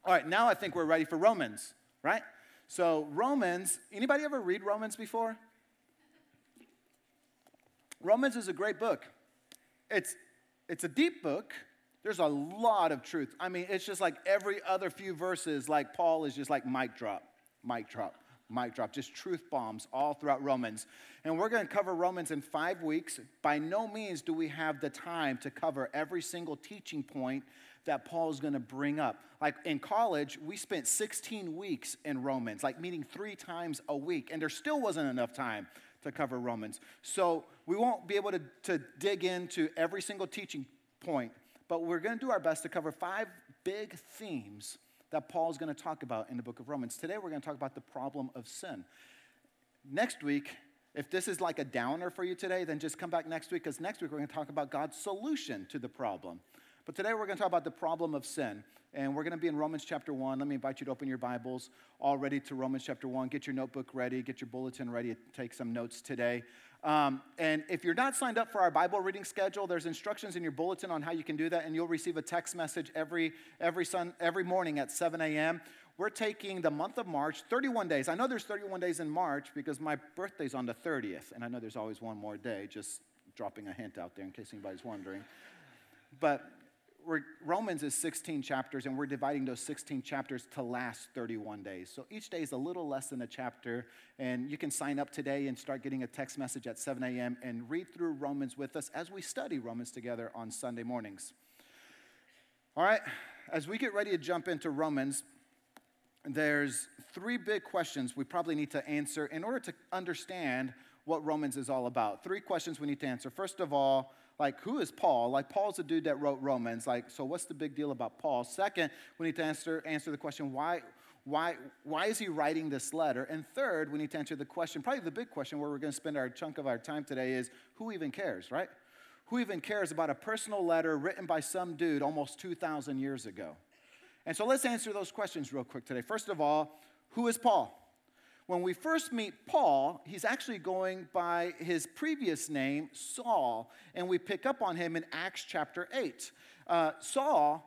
All right, now I think we're ready for Romans, right? So Romans, anybody ever read Romans before? Romans is a great book. It's a deep book. There's a lot of truth. I mean, it's just like every other few verses, like Paul is just like mic drop, mic drop, mic drop, just truth bombs all throughout Romans. And we're going to cover Romans in 5 weeks. By no means do we have the time to cover every single teaching point that Paul's going to bring up. Like in college, we spent 16 weeks in Romans, like meeting 3 times a week, and there still wasn't enough time to cover Romans. So we won't be able to dig into every single teaching point, but we're going to do our best to cover 5 big themes that Paul's going to talk about in the book of Romans. Today we're going to talk about the problem of sin. Next week, if this is like a downer for you today, then just come back next week, because next week we're going to talk about God's solution to the problem. But today we're going to talk about the problem of sin, and we're going to be in Romans chapter 1. Let me invite you to open your Bibles all ready to Romans chapter 1. Get your notebook ready. Get your bulletin ready to take some notes today. And if you're not signed up for our Bible reading schedule, there's instructions in your bulletin on how you can do that, and you'll receive a text message every morning at 7 a.m. We're taking the month of March, 31 days. I know there's 31 days in March because my birthday's on the 30th, and I know there's always one more day, just dropping a hint out there in case anybody's wondering. But Romans is 16 chapters, and we're dividing those 16 chapters to last 31 days. So each day is a little less than a chapter, and you can sign up today and start getting a text message at 7 a.m. and read through Romans with us as we study Romans together on Sunday mornings. All right, as we get ready to jump into Romans, there's 3 big questions we probably need to answer in order to understand what Romans is all about. 3 questions we need to answer. First of all, like, who is Paul? Like, Paul's the dude that wrote Romans. Like, so what's the big deal about Paul? Second, we need to answer the question, why is he writing this letter? And third, we need to answer the question, probably the big question where we're going to spend our chunk of our time today is, who even cares, right? Who even cares about a personal letter written by some dude almost 2,000 years ago? And so let's answer those questions real quick today. First of all, who is Paul? When we first meet Paul, he's actually going by his previous name, Saul, and we pick up on him in Acts chapter 8. Saul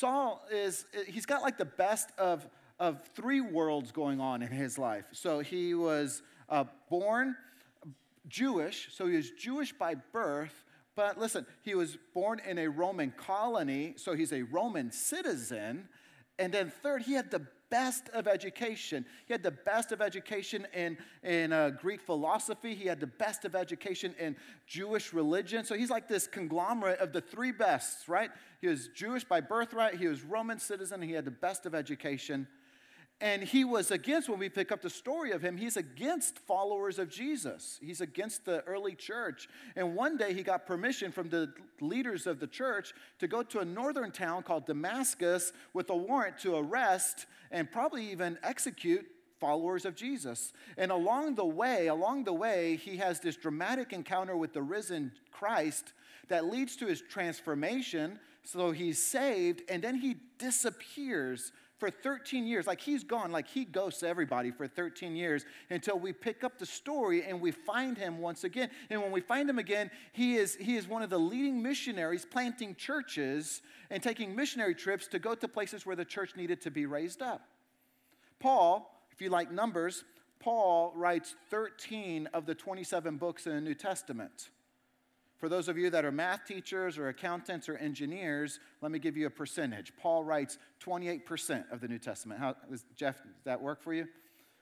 he's got like the best of 3 worlds going on in his life. So he was born Jewish, so he was Jewish by birth, but listen, he was born in a Roman colony, so he's a Roman citizen. And then third, he had the best of education. He had the best of education in Greek philosophy. He had the best of education in Jewish religion. So he's like this conglomerate of the 3 bests, right? He was Jewish by birthright. He was Roman citizen. And he had the best of education. And he was against, when we pick up the story of him, he's against followers of Jesus. He's against the early church. And one day he got permission from the leaders of the church to go to a northern town called Damascus with a warrant to arrest and probably even execute followers of Jesus. And along the way, he has this dramatic encounter with the risen Christ that leads to his transformation. So he's saved, and then he disappears for 13 years. Like, he's gone, like he ghosts everybody for 13 years until we pick up the story and we find him once again. And when we find him again, he is one of the leading missionaries planting churches and taking missionary trips to go to places where the church needed to be raised up. Paul, if you like numbers, Paul writes 13 of the 27 books in the New Testament. For those of you that are math teachers or accountants or engineers, let me give you a percentage. Paul writes 28% of the New Testament. Jeff, does that work for you?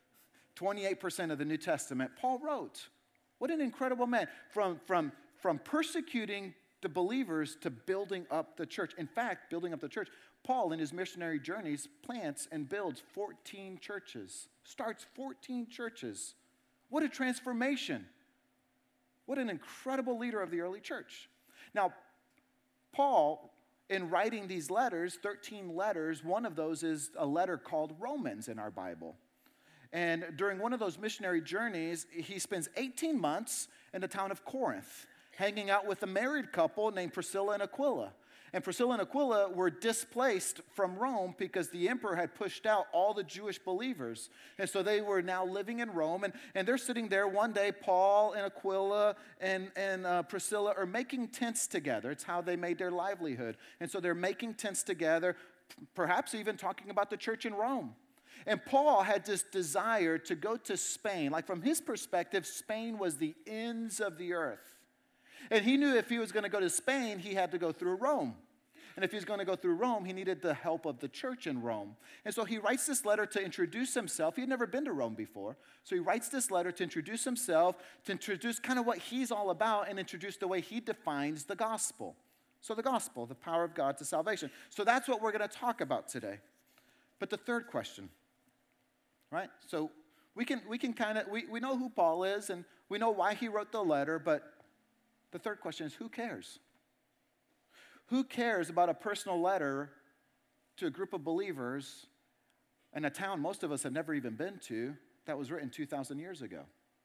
28% of the New Testament Paul wrote. What an incredible man. From persecuting the believers to building up the church. In fact, building up the church, Paul in his missionary journeys plants and builds 14 churches. Starts 14 churches. What a transformation. What an incredible leader of the early church. Now, Paul, in writing these letters, 13 letters, one of those is a letter called Romans in our Bible. And during one of those missionary journeys, he spends 18 months in the town of Corinth, hanging out with a married couple named Priscilla and Aquila. And Priscilla and Aquila were displaced from Rome because the emperor had pushed out all the Jewish believers. And so they were now living in Rome. And they're sitting there one day, Paul and Aquila and Priscilla are making tents together. It's how they made their livelihood. And so they're making tents together. perhaps even talking about the church in Rome. And Paul had this desire to go to Spain. Like from his perspective, Spain was the ends of the earth. And he knew if he was going to go to Spain, he had to go through Rome. And if he was going to go through Rome, he needed the help of the church in Rome. And so he writes this letter to introduce himself. He had never been to Rome before. So he writes this letter to introduce himself, to introduce kind of what he's all about, and introduce the way he defines the gospel. So the gospel, the power of God to salvation. So that's what we're going to talk about today. But the third question, right? So we know who Paul is, and we know why he wrote the letter, but the third question is, who cares? Who cares about a personal letter to a group of believers in a town most of us have never even been to that was written 2,000 years ago?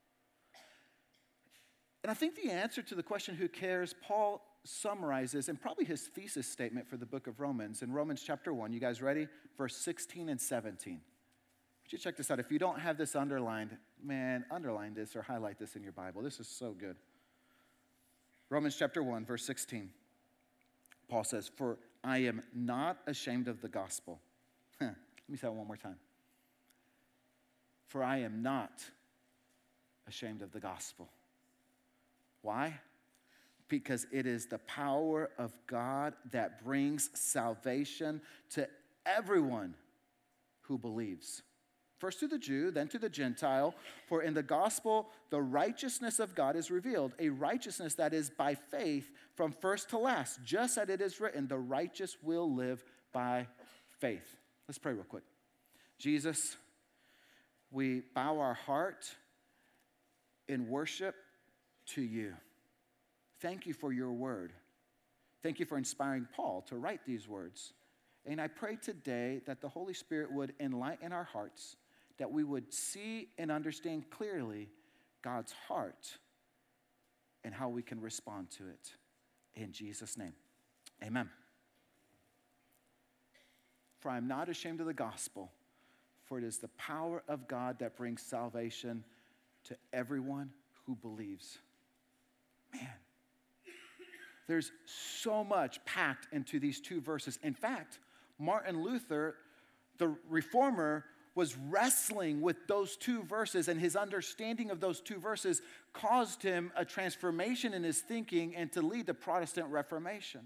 And I think the answer to the question, who cares, Paul summarizes in probably his thesis statement for the book of Romans, in Romans chapter 1. You guys ready? Verse 16 and 17. Would you check this out? If you don't have this underlined, man, underline this or highlight this in your Bible. This is so good. Romans chapter 1, verse 16. Paul says, "For I am not ashamed of the gospel." Let me say that one more time. For I am not ashamed of the gospel. Why? Because it is the power of God that brings salvation to everyone who believes. First to the Jew, then to the Gentile. For in the gospel, the righteousness of God is revealed, a righteousness that is by faith from first to last. Just as it is written, the righteous will live by faith. Let's pray real quick. Jesus, we bow our heart in worship to you. Thank you for your word. Thank you for inspiring Paul to write these words. And I pray today that the Holy Spirit would enlighten our hearts, that we would see and understand clearly God's heart and how we can respond to it. In Jesus' name, amen. For I am not ashamed of the gospel, for it is the power of God that brings salvation to everyone who believes. Man, there's so much packed into these two verses. In fact, Martin Luther, the reformer, was wrestling with those two verses, and his understanding of those two verses caused him a transformation in his thinking and to lead the Protestant Reformation.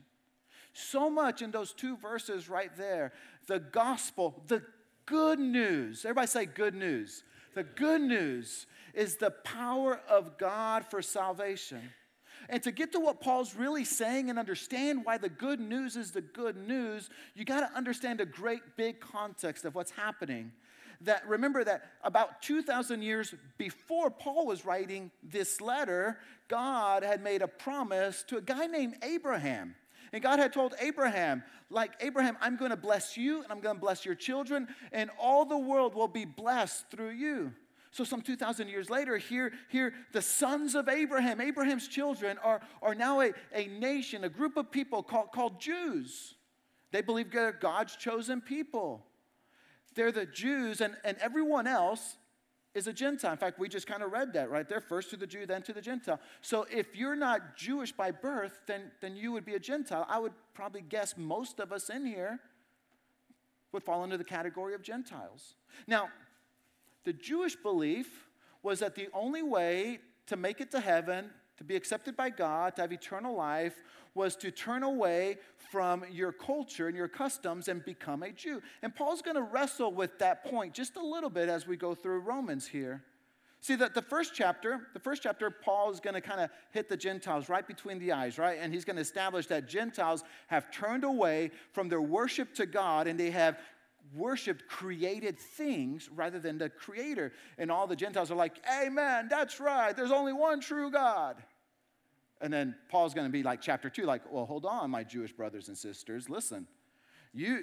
So much in those two verses right there. The gospel, the good news. Everybody say good news. The good news is the power of God for salvation. And to get to what Paul's really saying and understand why the good news is the good news, you got to understand a great big context of what's happening. That remember that about 2,000 years before Paul was writing this letter, God had made a promise to a guy named Abraham. And God had told Abraham, like, Abraham, I'm going to bless you, and I'm going to bless your children, and all the world will be blessed through you. So some 2,000 years later, here the sons of Abraham, Abraham's children, are now a nation, a group of people called Jews. They believe they're God's chosen people. They're the Jews, and everyone else is a Gentile. In fact, we just kind of read that right there. First to the Jew, then to the Gentile. So if you're not Jewish by birth, then you would be a Gentile. I would probably guess most of us in here would fall into the category of Gentiles. Now, the Jewish belief was that the only way to make it to heaven, to be accepted by God, to have eternal life, was to turn away from your culture and your customs and become a Jew. And Paul's going to wrestle with that point just a little bit as we go through Romans here. See, that the first chapter, Paul is going to kind of hit the Gentiles right between the eyes, right? And he's going to establish that Gentiles have turned away from their worship to God, and they have worshiped created things rather than the Creator. And all the Gentiles are like, amen, that's right, there's only one true God. And then Paul's going to be like chapter 2, like, well, hold on, my Jewish brothers and sisters. Listen, you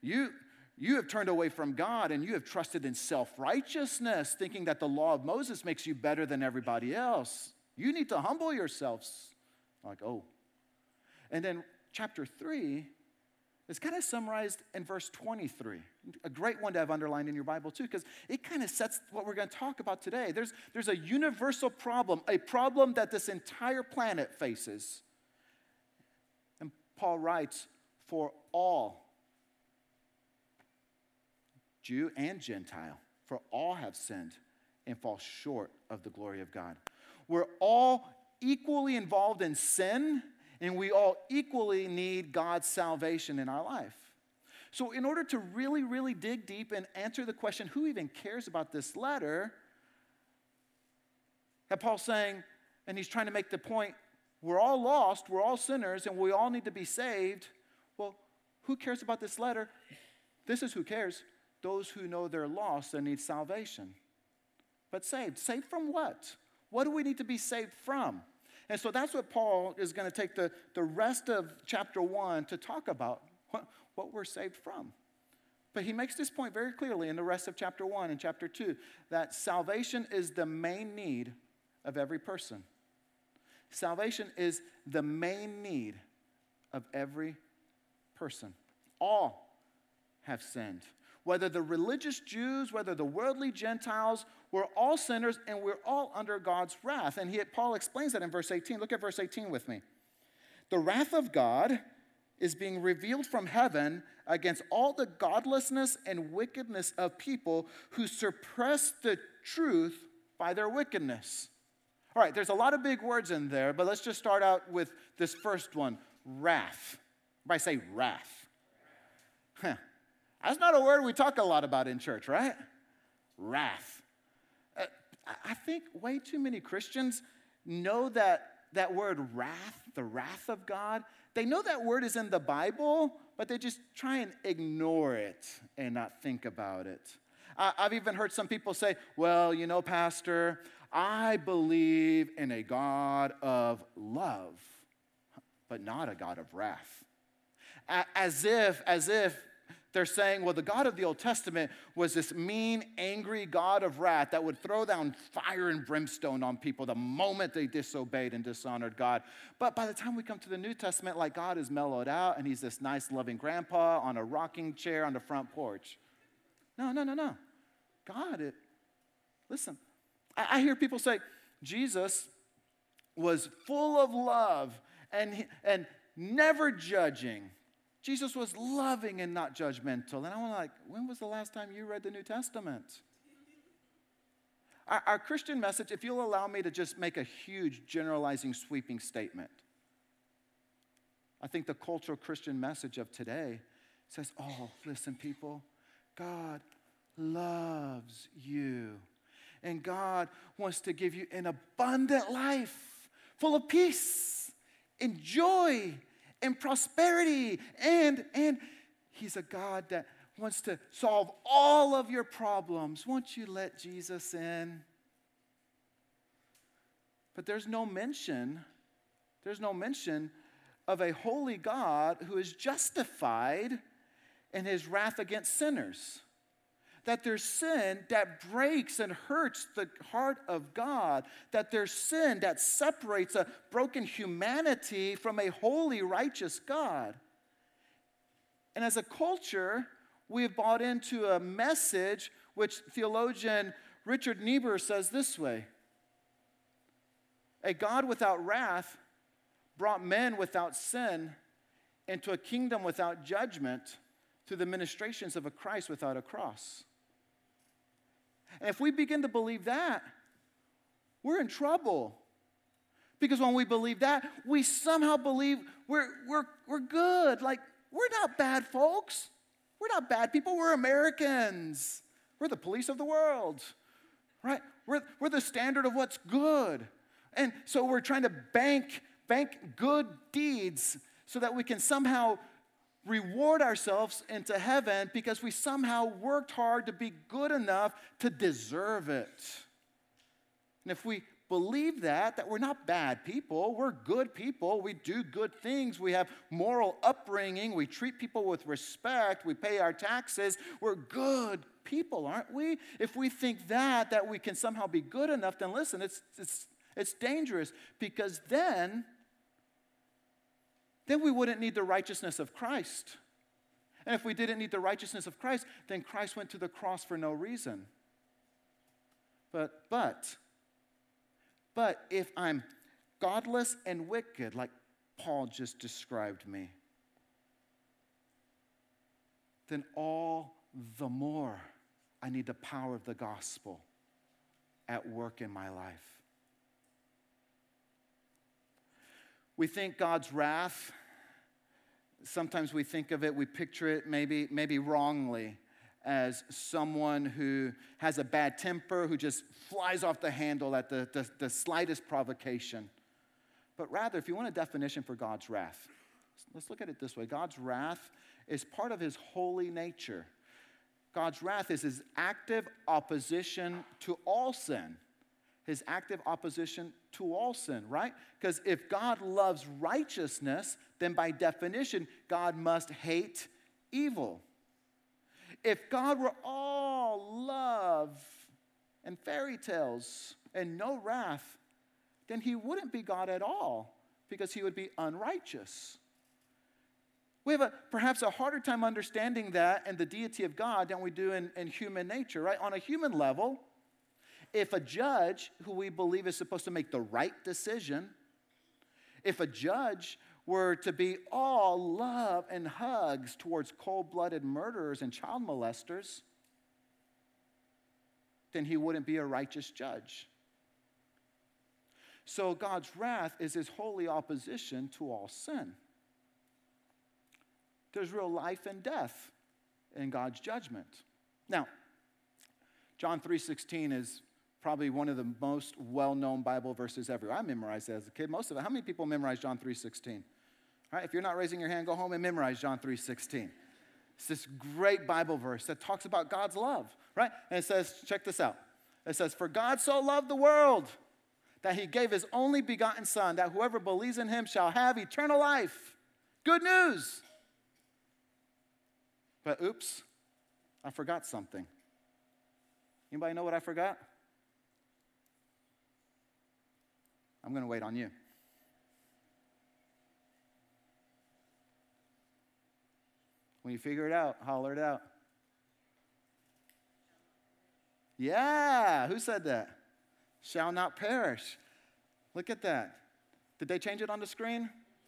have turned away from God, and you have trusted in self-righteousness, thinking that the law of Moses makes you better than everybody else. You need to humble yourselves. Like, oh. And then chapter 3 is kind of summarized in verse 23. A great one to have underlined in your Bible too, because it kind of sets what we're going to talk about today. There's a universal problem, a problem that this entire planet faces. And Paul writes, for all Jew and Gentile, for all have sinned and fall short of the glory of God. We're all equally involved in sin, and we all equally need God's salvation in our life. So in order to really, really dig deep and answer the question, who even cares about this letter, that Paul's saying, and he's trying to make the point, we're all lost, we're all sinners, and we all need to be saved. Well, who cares about this letter? This is who cares. Those who know they're lost and need salvation. But saved. Saved from what? What do we need to be saved from? And so that's what Paul is going to take the rest of chapter 1 to talk about, what we're saved from. But he makes this point very clearly in the rest of chapter 1 and chapter 2, that salvation is the main need of every person. Salvation is the main need of every person. All have sinned. Whether the religious Jews, whether the worldly Gentiles, we're all sinners and we're all under God's wrath. And Paul explains that in verse 18. Look at verse 18 with me. The wrath of God is being revealed from heaven against all the godlessness and wickedness of people who suppress the truth by their wickedness. All right, there's a lot of big words in there, but let's just start out with this first one, wrath. Everybody say wrath. That's not a word we talk a lot about in church, right? Wrath. I think way too many Christians know that word wrath, the wrath of God. They know that word is in the Bible, but they just try and ignore it and not think about it. I've even heard some people say, well, you know, Pastor, I believe in a God of love, but not a God of wrath. As if they're saying, well, the God of the Old Testament was this mean, angry God of wrath that would throw down fire and brimstone on people the moment they disobeyed and dishonored God. But by the time we come to the New Testament, like God is mellowed out and he's this nice, loving grandpa on a rocking chair on the front porch. No. Listen, I hear people say Jesus was full of love and never judging. Jesus was loving and not judgmental. And I'm like, when was the last time you read the New Testament? Our Christian message, if you'll allow me to just make a huge generalizing, sweeping statement. I think the cultural Christian message of today says, oh, listen, people, God loves you. And God wants to give you an abundant life full of peace and joy and prosperity. And he's a God that wants to solve all of your problems. Won't you let Jesus in? But there's no mention of a holy God who is justified in his wrath against sinners. That there's sin that breaks and hurts the heart of God. That there's sin that separates a broken humanity from a holy, righteous God. And as a culture, we've bought into a message which theologian Richard Niebuhr says this way. A God without wrath brought men without sin into a kingdom without judgment through the ministrations of a Christ without a cross. And if we begin to believe that, we're in trouble. Because when we believe that, we somehow believe we're good. Like, we're not bad folks. We're not bad people. We're Americans. We're the police of the world, right? We're the standard of what's good. And so we're trying to bank good deeds so that we can somehow reward ourselves into heaven because we somehow worked hard to be good enough to deserve it. And if we believe that we're not bad people, we're good people, we do good things, we have moral upbringing, we treat people with respect, we pay our taxes, we're good people, aren't we? If we think that we can somehow be good enough, then listen, it's dangerous because then we wouldn't need the righteousness of Christ. And if we didn't need the righteousness of Christ, then Christ went to the cross for no reason. But if I'm godless and wicked, like Paul just described me, then all the more I need the power of the gospel at work in my life. We think God's wrath, sometimes we think of it, we picture it maybe wrongly as someone who has a bad temper, who just flies off the handle at the slightest provocation. But rather, if you want a definition for God's wrath, let's look at it this way. God's wrath is part of his holy nature. God's wrath is his active opposition to all sin. His active opposition to all sin, right? Because if God loves righteousness, then by definition, God must hate evil. If God were all love and fairy tales and no wrath, then he wouldn't be God at all, because he would be unrighteous. We have perhaps a harder time understanding that and the deity of God than we do in human nature, right? On a human level, if a judge, who we believe is supposed to make the right decision, if a judge were to be all love and hugs towards cold-blooded murderers and child molesters, then he wouldn't be a righteous judge. So God's wrath is his holy opposition to all sin. There's real life and death in God's judgment. Now, John 3:16 is probably one of the most well-known Bible verses ever. I memorized it as a kid, most of it. How many people memorized John 3:16? All right, if you're not raising your hand, go home and memorize John 3:16. It's this great Bible verse that talks about God's love, right? And it says, check this out. It says, "For God so loved the world that he gave his only begotten Son, that whoever believes in him shall have eternal life." Good news. But oops, I forgot something. Anybody know what I forgot? I'm going to wait on you. When you figure it out, holler it out. Yeah, who said that? Shall not perish. Look at that. Did they change it on the screen?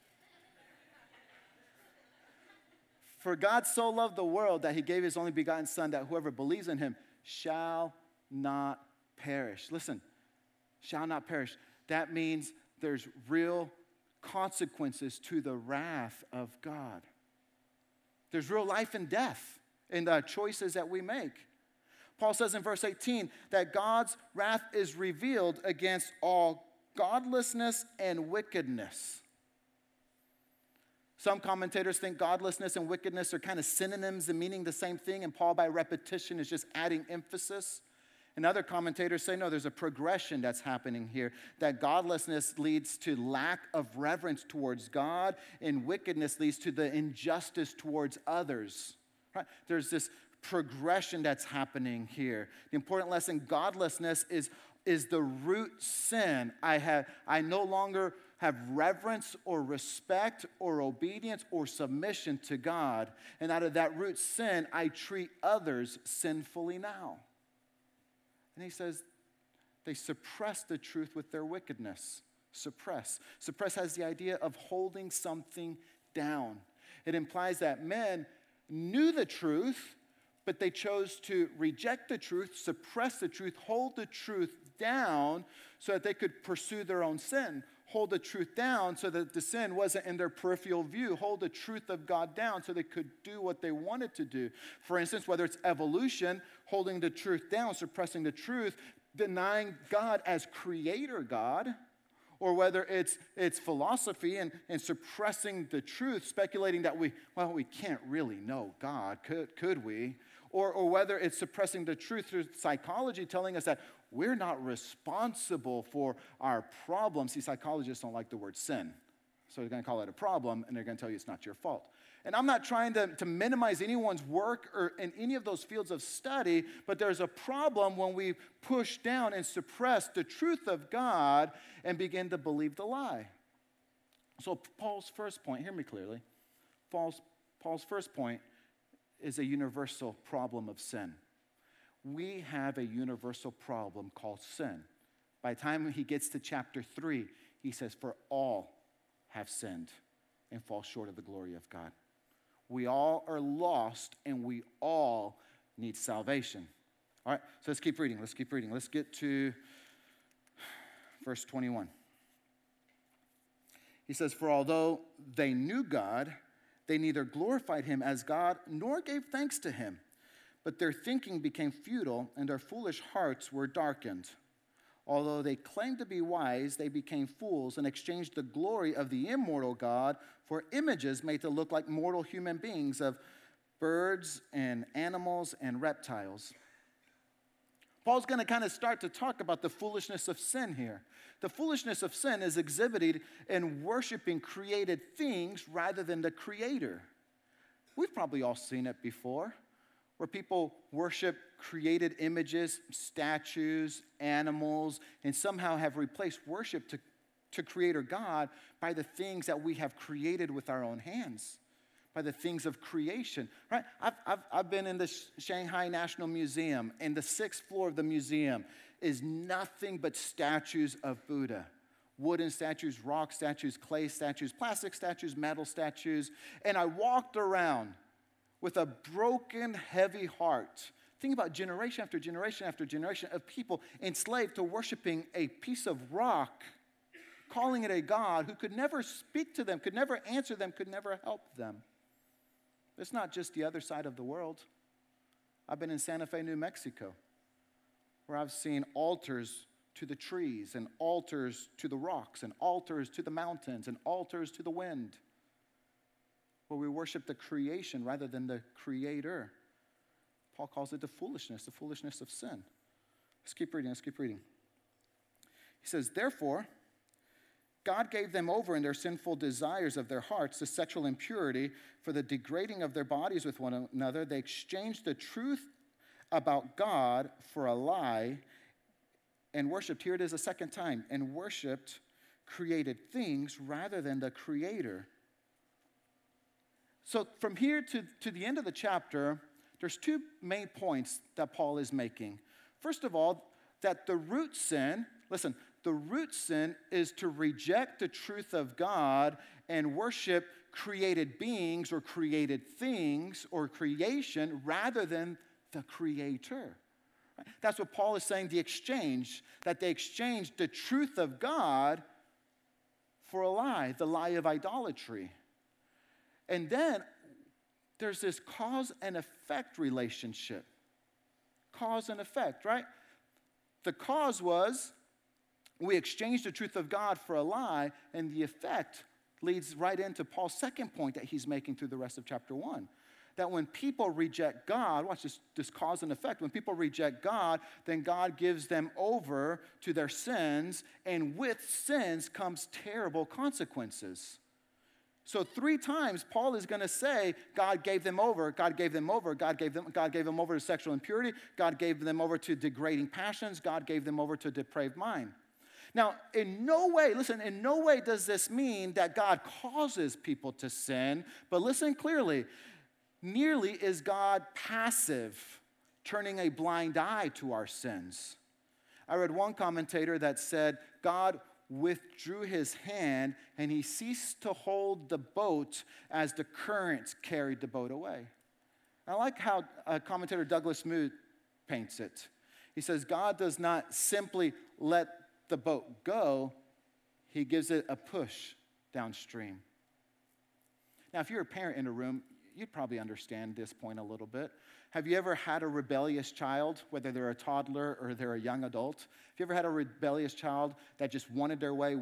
"For God so loved the world that he gave his only begotten Son, that whoever believes in him shall not perish." Listen, shall not perish. That means there's real consequences to the wrath of God. There's real life and death in the choices that we make. Paul says in verse 18 that God's wrath is revealed against all godlessness and wickedness. Some commentators think godlessness and wickedness are kind of synonyms and meaning the same thing, and Paul, by repetition, is just adding emphasis. And other commentators say, no, there's a progression that's happening here, that godlessness leads to lack of reverence towards God, and wickedness leads to the injustice towards others. Right? There's this progression that's happening here. The important lesson, godlessness is the root sin. I no longer have reverence or respect or obedience or submission to God. And out of that root sin, I treat others sinfully now. And he says they suppress the truth with their wickedness. Suppress. Suppress has the idea of holding something down. It implies that men knew the truth, but they chose to reject the truth, suppress the truth, hold the truth down so that they could pursue their own sin. Hold the truth down so that the sin wasn't in their peripheral view. Hold the truth of God down so they could do what they wanted to do. For instance, whether it's evolution, holding the truth down, suppressing the truth, denying God as creator God, or whether it's philosophy and suppressing the truth, speculating that we can't really know God, could we? Or whether it's suppressing the truth through psychology, telling us that we're not responsible for our problems. See, psychologists don't like the word sin. So they're going to call it a problem, and they're going to tell you it's not your fault. And I'm not trying to minimize anyone's work or in any of those fields of study, but there's a problem when we push down and suppress the truth of God and begin to believe the lie. So Paul's first point, hear me clearly, Paul's first point is a universal problem of sin. We have a universal problem called sin. By the time he gets to chapter 3, he says, "For all have sinned and fall short of the glory of God." We all are lost, and we all need salvation. All right, so let's keep reading. Let's keep reading. Let's get to verse 21. He says, "For although they knew God, they neither glorified him as God nor gave thanks to him. But their thinking became futile, and their foolish hearts were darkened. Although they claimed to be wise, they became fools and exchanged the glory of the immortal God for images made to look like mortal human beings of birds and animals and reptiles." Paul's going to kind of start to talk about the foolishness of sin here. The foolishness of sin is exhibited in worshiping created things rather than the Creator. We've probably all seen it before, where people worship created images, statues, animals, and somehow have replaced worship to Creator God by the things that we have created with our own hands, by the things of creation, right? I've been in the Shanghai National Museum, and the 6th floor of the museum is nothing but statues of Buddha. Wooden statues, rock statues, clay statues, plastic statues, metal statues. And I walked around with a broken, heavy heart. Think about generation after generation after generation of people enslaved to worshiping a piece of rock, calling it a God who could never speak to them, could never answer them, could never help them. It's not just the other side of the world. I've been in Santa Fe, New Mexico, where I've seen altars to the trees and altars to the rocks and altars to the mountains and altars to the wind, where we worship the creation rather than the Creator. Paul calls it the foolishness of sin. Let's keep reading. He says, "Therefore, God gave them over in their sinful desires of their hearts to sexual impurity for the degrading of their bodies with one another. They exchanged the truth about God for a lie and worshiped," here it is a second time, "and worshiped created things rather than the Creator." So from here to the end of the chapter, there's two main points that Paul is making. First of all, that the root sin is to reject the truth of God and worship created beings or created things or creation rather than the Creator. That's what Paul is saying, that they exchanged the truth of God for a lie, the lie of idolatry. And then there's this cause and effect relationship. Cause and effect, right? The cause was we exchanged the truth of God for a lie, and the effect leads right into Paul's second point that he's making through the rest of chapter 1. That when people reject God, watch this cause and effect. When people reject God, then God gives them over to their sins, and with sins comes terrible consequences. So 3 times Paul is going to say God gave them over, God gave them over, God gave them over to sexual impurity, God gave them over to degrading passions, God gave them over to a depraved mind. Now, in no way does this mean that God causes people to sin, but listen clearly. Nearly is God passive, turning a blind eye to our sins. I read one commentator that said God withdrew his hand and he ceased to hold the boat as the currents carried the boat away. I like how commentator Douglas Moo paints it. He says God does not simply let the boat go, he gives it a push downstream. Now, if you're a parent in a room, you'd probably understand this point a little bit. Have you ever had a rebellious child, whether they're a toddler or they're a young adult? Have you ever had a rebellious child that just wanted their way,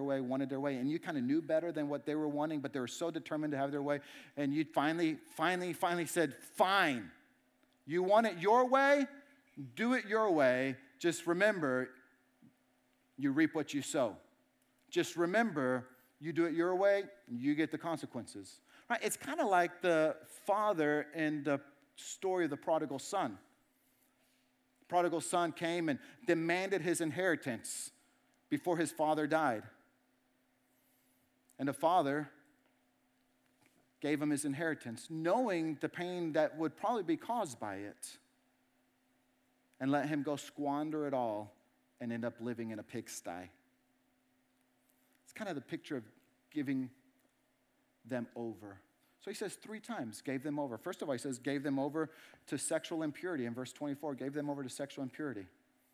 and you kind of knew better than what they were wanting, but they were so determined to have their way, and you finally said, fine, you want it your way? Do it your way. Just remember, you reap what you sow. Just remember, you do it your way, you get the consequences. Right? It's kind of like the father in the story of the prodigal son. The prodigal son came and demanded his inheritance before his father died. And the father gave him his inheritance, knowing the pain that would probably be caused by it, and let him go squander it all and end up living in a pigsty. It's kind of the picture of giving them over. So he says 3 times, gave them over. First of all, he says, gave them over to sexual impurity. In verse 24, gave them over to sexual impurity.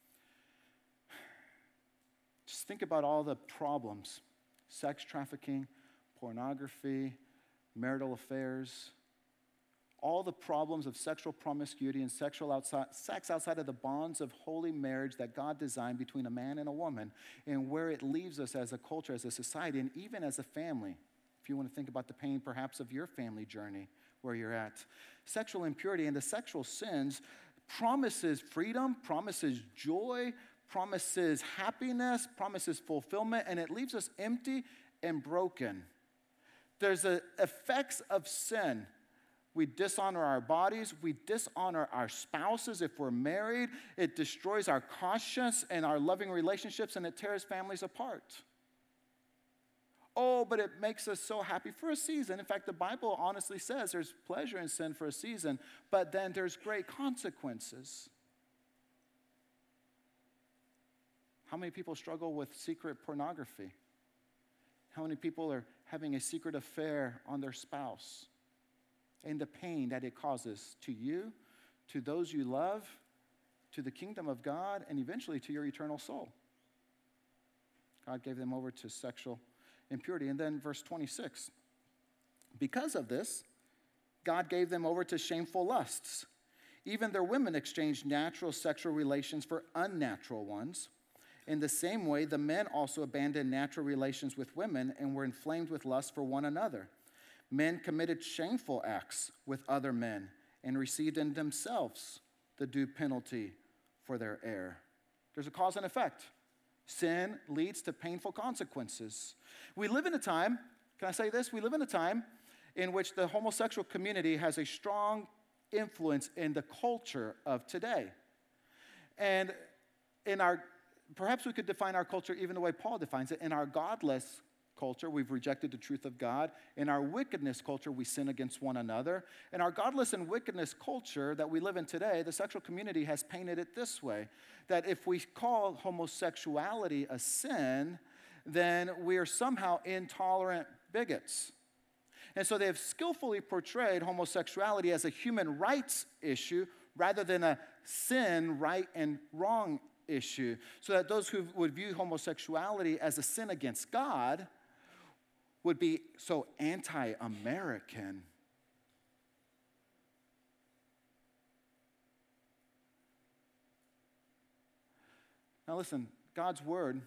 Just think about all the problems: sex trafficking, pornography, marital affairs, all the problems of sexual promiscuity and sex outside of the bonds of holy marriage that God designed between a man and a woman, and where it leaves us as a culture, as a society, and even as a family. If you want to think about the pain perhaps of your family journey, where you're at. Sexual impurity and the sexual sins promises freedom, promises joy, promises happiness, promises fulfillment, and it leaves us empty and broken. There's the effects of sin. We dishonor our bodies. We dishonor our spouses if we're married. It destroys our conscience and our loving relationships, and it tears families apart. Oh, but it makes us so happy for a season. In fact, the Bible honestly says there's pleasure in sin for a season, but then there's great consequences. How many people struggle with secret pornography? How many people are having a secret affair on their spouse? And the pain that it causes to you, to those you love, to the kingdom of God, and eventually to your eternal soul. God gave them over to sexual impurity. And then verse 26. Because of this, God gave them over to shameful lusts. Even their women exchanged natural sexual relations for unnatural ones. In the same way, the men also abandoned natural relations with women and were inflamed with lust for one another. Men committed shameful acts with other men and received in themselves the due penalty for their error. There's a cause and effect. Sin leads to painful consequences. We live in a time, can I say this? We live in a time in which the homosexual community has a strong influence in the culture of today. And perhaps we could define our culture even the way Paul defines it. In our godless culture, we've rejected the truth of God. In our wickedness culture, we sin against one another. In our godless and wickedness culture that we live in today, the sexual community has painted it this way, that if we call homosexuality a sin, then we are somehow intolerant bigots. And so they have skillfully portrayed homosexuality as a human rights issue rather than a sin, right and wrong issue, so that those who would view homosexuality as a sin against God would be so anti-American. Now listen, God's word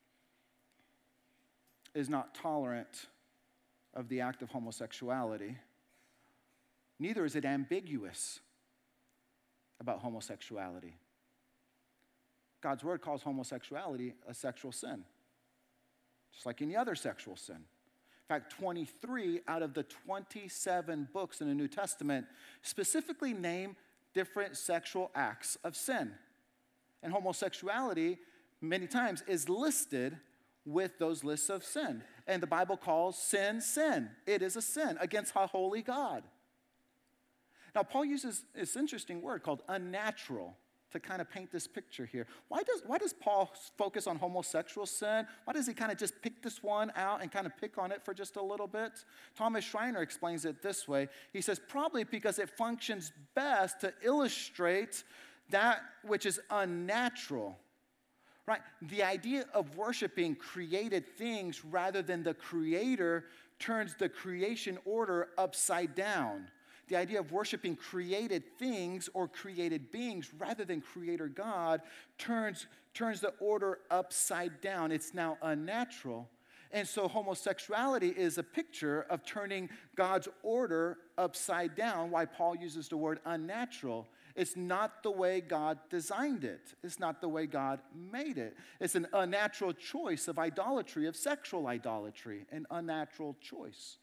is not tolerant of the act of homosexuality. Neither is it ambiguous about homosexuality. God's word calls homosexuality a sexual sin, just like any other sexual sin. In fact, 23 out of the 27 books in the New Testament specifically name different sexual acts of sin. And homosexuality, many times, is listed with those lists of sin. And the Bible calls sin, sin. It is a sin against a holy God. Now, Paul uses this interesting word called unnatural to kind of paint this picture here. Why does Paul focus on homosexual sin? Why does he kind of just pick this one out and kind of pick on it for just a little bit? Thomas Schreiner explains it this way. He says, probably because it functions best to illustrate that which is unnatural. Right? The idea of worshiping created things rather than the Creator turns the creation order upside down. The idea of worshiping created things or created beings rather than Creator God turns the order upside down. It's now unnatural. And so homosexuality is a picture of turning God's order upside down, why Paul uses the word unnatural. It's not the way God designed it. It's not the way God made it. It's an unnatural choice of idolatry, of sexual idolatry, an unnatural choice.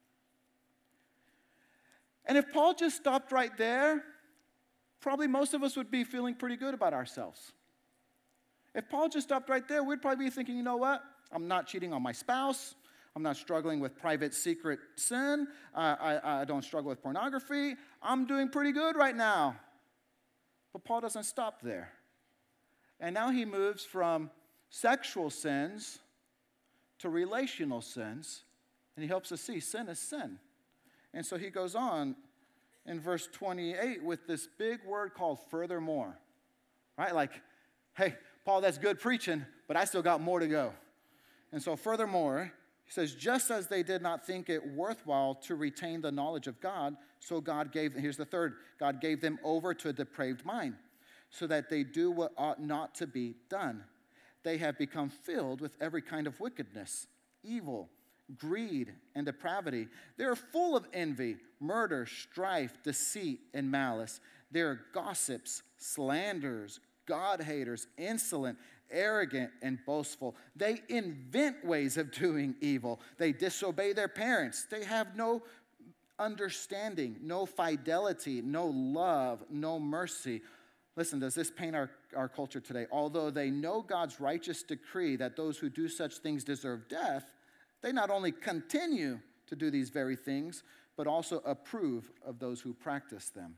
And if Paul just stopped right there, probably most of us would be feeling pretty good about ourselves. If Paul just stopped right there, we'd probably be thinking, you know what? I'm not cheating on my spouse. I'm not struggling with private secret sin. I don't struggle with pornography. I'm doing pretty good right now. But Paul doesn't stop there. And now he moves from sexual sins to relational sins, and he helps us see sin is sin. And so he goes on in verse 28 with this big word called furthermore, right? Like, hey, Paul, that's good preaching, but I still got more to go. And so furthermore, he says, just as they did not think it worthwhile to retain the knowledge of God, so God gave, here's the third, God gave them over to a depraved mind, so that they do what ought not to be done. They have become filled with every kind of wickedness, evil, greed, and depravity. They are full of envy, murder, strife, deceit, and malice. They are gossips, slanderers, God-haters, insolent, arrogant, and boastful. They invent ways of doing evil. They disobey their parents. They have no understanding, no fidelity, no love, no mercy. Listen, does this paint our culture today? Although they know God's righteous decree that those who do such things deserve death, they not only continue to do these very things, but also approve of those who practice them.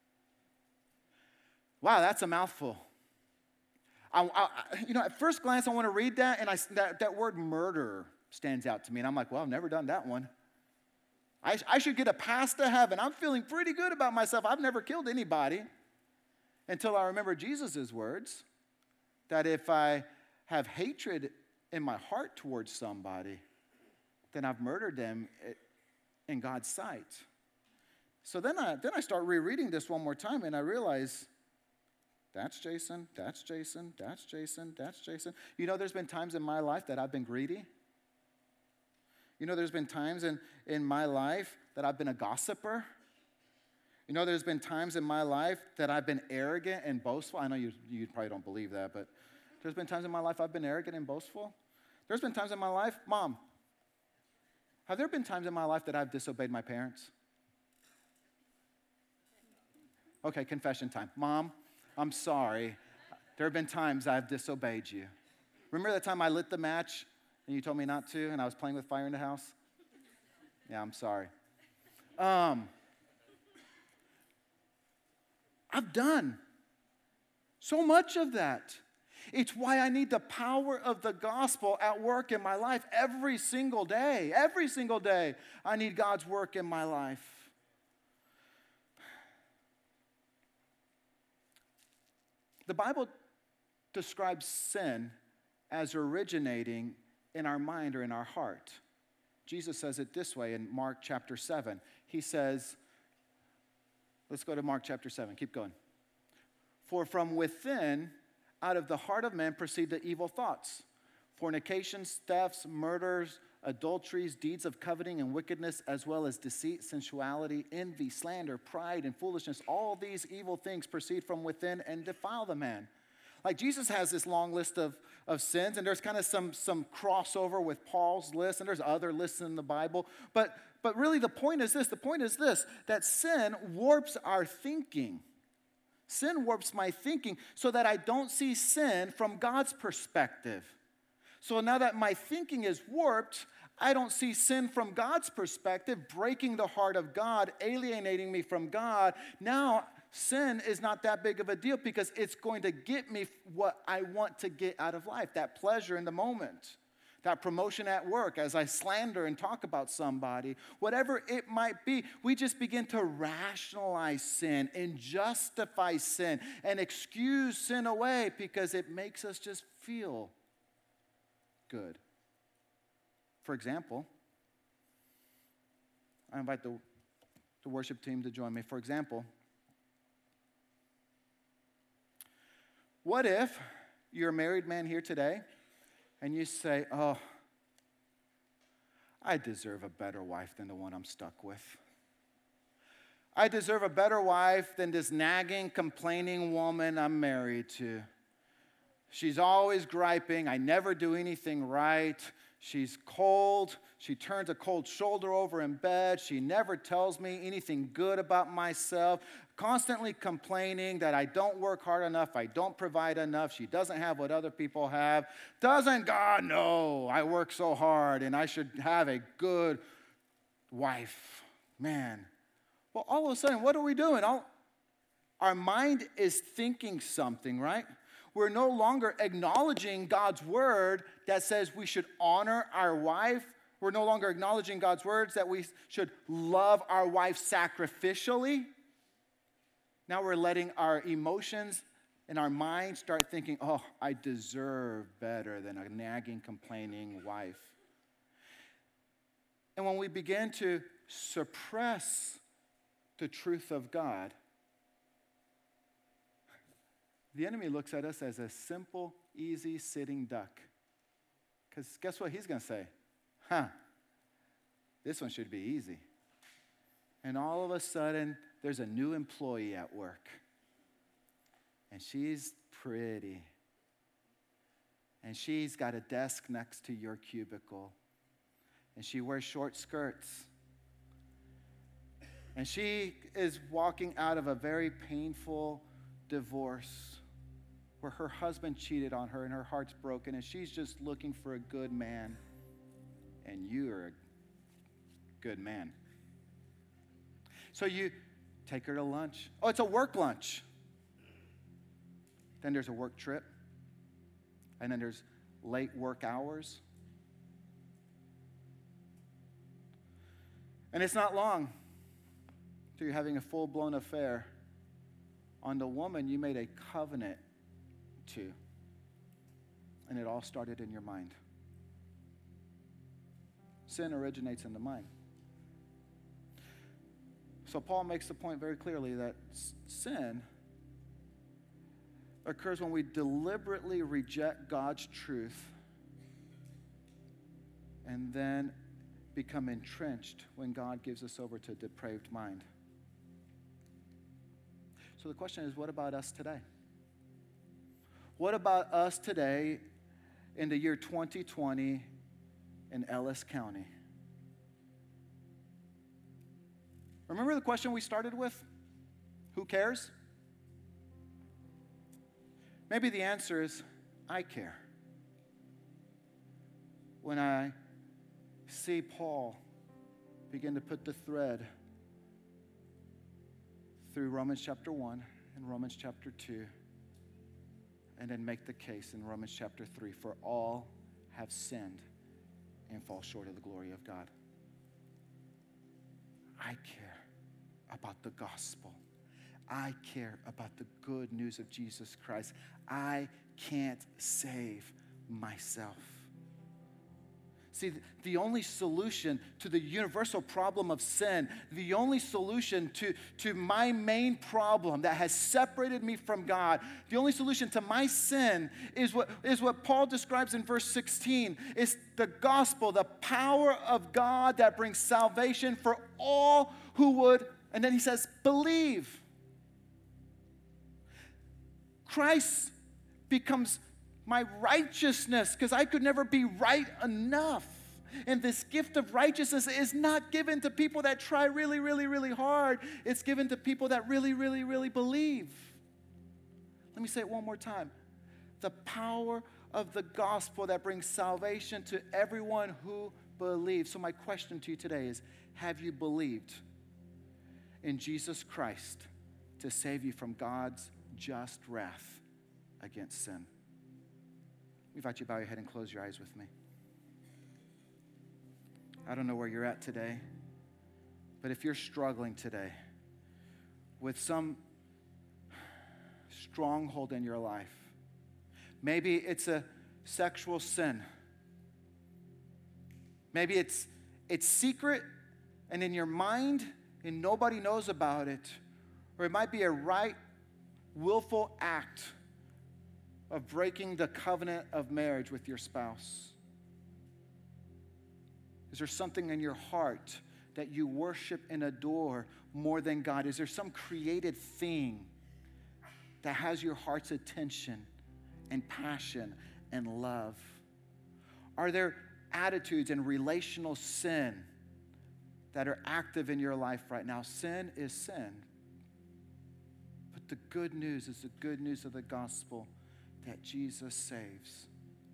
Wow, that's a mouthful. At first glance, I want to read that, and that word murder stands out to me. And I'm like, well, I've never done that one. I should get a pass to heaven. I'm feeling pretty good about myself. I've never killed anybody. Until I remember Jesus' words, that if I have hatred in my heart towards somebody, then I've murdered them in God's sight. So then I start rereading this one more time, and I realize, that's Jason, that's Jason, that's Jason, that's Jason. You know, there's been times in my life that I've been greedy. You know, there's been times in my life that I've been a gossiper. You know, there's been times in my life that I've been arrogant and boastful. I know you probably don't believe that, but there's been times in my life I've been arrogant and boastful. There's been times in my life, Mom, have there been times in my life that I've disobeyed my parents? Okay, confession time. Mom, I'm sorry. There have been times I've disobeyed you. Remember that time I lit the match and you told me not to and I was playing with fire in the house? Yeah, I'm sorry. I've done so much of that. It's why I need the power of the gospel at work in my life every single day. Every single day, I need God's work in my life. The Bible describes sin as originating in our mind or in our heart. Jesus says it this way in Mark chapter 7. He says, let's go to Mark chapter 7. Keep going. For from within, out of the heart of man, proceed the evil thoughts, fornications, thefts, murders, adulteries, deeds of coveting and wickedness, as well as deceit, sensuality, envy, slander, pride, and foolishness. All these evil things proceed from within and defile the man. Like Jesus has this long list of sins, and there's kind of some crossover with Paul's list, and there's other lists in the Bible. But really the point is this, that sin warps our thinking. Sin warps my thinking so that I don't see sin from God's perspective. So now that my thinking is warped, I don't see sin from God's perspective, breaking the heart of God, alienating me from God. Now, sin is not that big of a deal because it's going to get me what I want to get out of life, that pleasure in the moment, that promotion at work as I slander and talk about somebody, whatever it might be. We just begin to rationalize sin and justify sin and excuse sin away because it makes us just feel good. For example, I invite the worship team to join me. For example, what if you're a married man here today and you say, oh, I deserve a better wife than the one I'm stuck with. I deserve a better wife than this nagging, complaining woman I'm married to. She's always griping. I never do anything right. She's cold. She turns a cold shoulder over in bed. She never tells me anything good about myself. Constantly complaining that I don't work hard enough. I don't provide enough. She doesn't have what other people have. Doesn't God know I work so hard and I should have a good wife? Man. Well, all of a sudden, what are we doing? Our mind is thinking something, right? We're no longer acknowledging God's word that says we should honor our wife We're no longer acknowledging God's words that we should love our wife sacrificially. Now we're letting our emotions and our mind start thinking, oh, I deserve better than a nagging, complaining wife. And when we begin to suppress the truth of God, the enemy looks at us as a simple, easy sitting duck. Because guess what he's going to say? This one should be easy. And all of a sudden, there's a new employee at work. And she's pretty. And she's got a desk next to your cubicle. And she wears short skirts. And she is walking out of a very painful divorce where her husband cheated on her and her heart's broken and she's just looking for a good man. And you are a good man. So you take her to lunch. Oh, it's a work lunch. Then there's a work trip. And then there's late work hours. And it's not long till you're having a full-blown affair on the woman you made a covenant to. And it all started in your mind. Sin originates in the mind. So Paul makes the point very clearly that sin occurs when we deliberately reject God's truth and then become entrenched when God gives us over to a depraved mind. So the question is, what about us today? What about us today in the year 2020 in Ellis County? Remember the question we started with? Who cares? Maybe the answer is, I care. When I see Paul begin to put the thread through Romans chapter 1 and Romans chapter 2, and then make the case in Romans chapter 3, for all have sinned and fall short of the glory of God. I care about the gospel. I care about the good news of Jesus Christ. I can't save myself. See, the only solution to the universal problem of sin, the only solution to my main problem that has separated me from God, the only solution to my sin is what Paul describes in verse 16. It's the gospel, the power of God that brings salvation for all who would, and then he says, believe. Christ becomes my righteousness because I could never be right enough. And this gift of righteousness is not given to people that try really, really, really hard. It's given to people that really, really, really believe. Let me say it one more time. The power of the gospel that brings salvation to everyone who believes. So my question to you today is, have you believed in Jesus Christ to save you from God's just wrath against sin? We invite you to bow your head and close your eyes with me. I don't know where you're at today, but if you're struggling today with some stronghold in your life, maybe it's a sexual sin. Maybe it's secret and in your mind and nobody knows about it. Or it might be a right, willful act of breaking the covenant of marriage with your spouse. Is there something in your heart that you worship and adore more than God? Is there some created thing that has your heart's attention and passion and love? Are there attitudes and relational sin that are active in your life right now? Sin is sin. But the good news is the good news of the gospel that Jesus saves.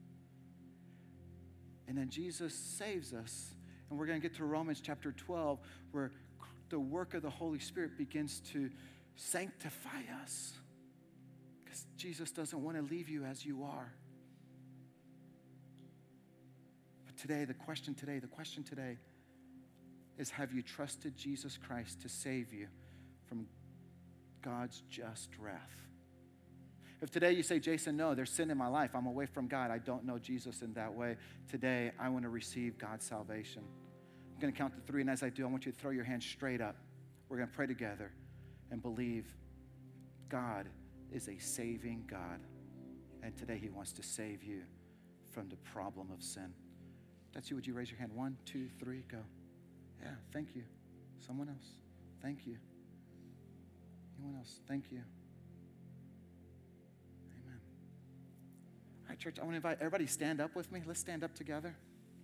And then Jesus saves us. And we're going to get to Romans chapter 12, where the work of the Holy Spirit begins to sanctify us. Because Jesus doesn't want to leave you as you are. today, the question today is, have you trusted Jesus Christ to save you from God's just wrath? If today you say, Jason, no, there's sin in my life. I'm away from God. I don't know Jesus in that way. Today, I want to receive God's salvation. I'm going to count to 3, and as I do, I want you to throw your hands straight up. We're going to pray together and believe God is a saving God. And today he wants to save you from the problem of sin. That's you. Would you raise your hand? 1, 2, 3, go. Yeah, thank you. Someone else. Thank you. Anyone else? Thank you. Amen. All right, church, I want to invite everybody to stand up with me. Let's stand up together.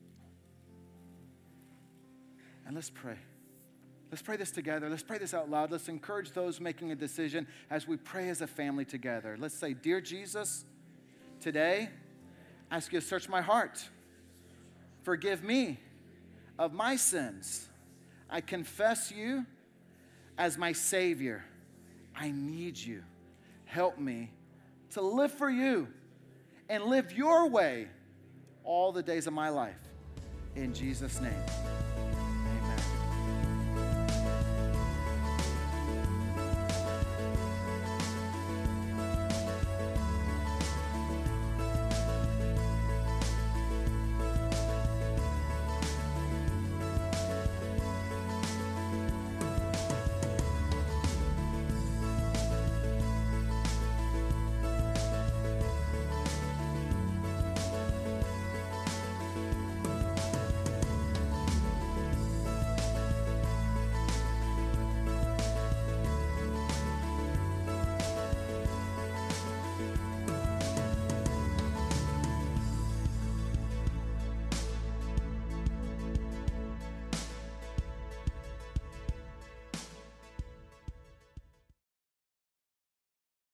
And let's pray. Let's pray this together. Let's pray this out loud. Let's encourage those making a decision as we pray as a family together. Let's say, Dear Jesus, today I ask you to search my heart. Forgive me of my sins. I confess you as my Savior. I need you. Help me to live for you and live your way all the days of my life. In Jesus' name.